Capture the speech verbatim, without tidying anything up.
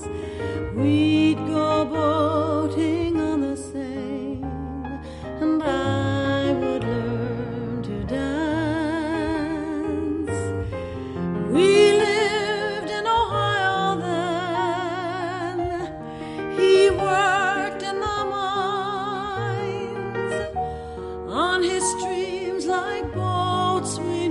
We'd go boating on the Seine, and I would learn to dance. We lived in Ohio then. He worked in the mines. On his streams like boats we